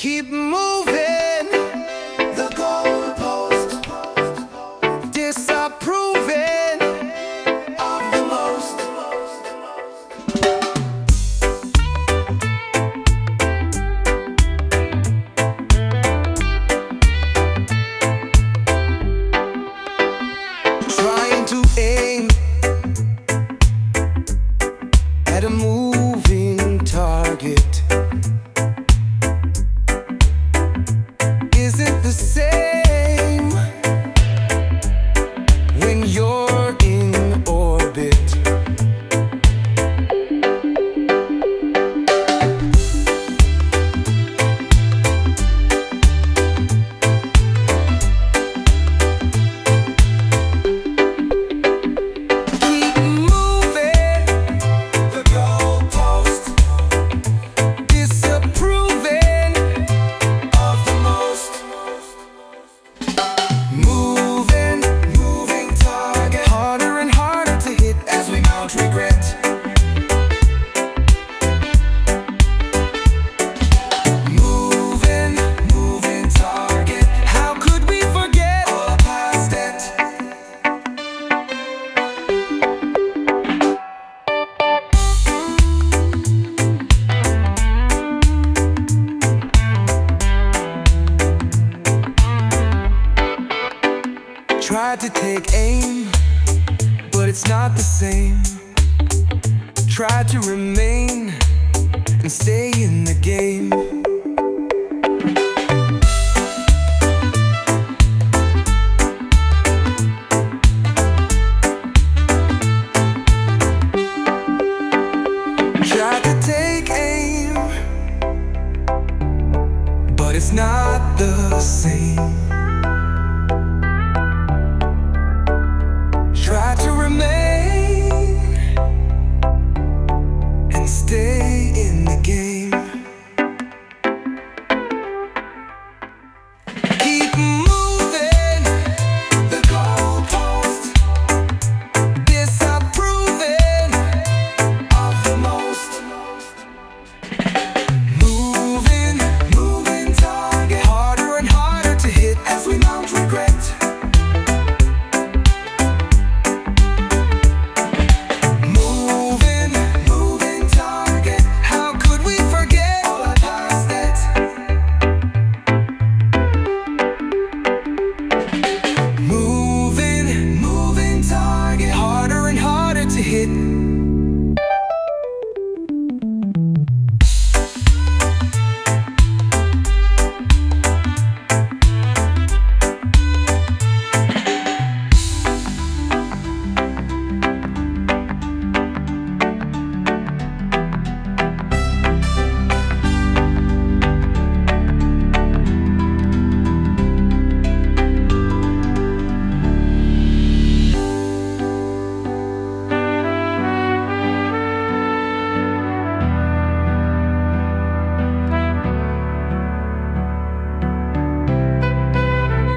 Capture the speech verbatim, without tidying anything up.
Keep moving the goalpost, disapproving of the most. Trying to aim at a moving target isn't the same when you're in orbit. Keep moving the goalpost, disapproving of the most. Moving, moving target, harder and harder to hit as we mount regret. Moving, moving target, how could we forget all past it? Tried to take aim, but it's not the same. Tried to remain and stay in the game. Tried to take aim, but it's not the same.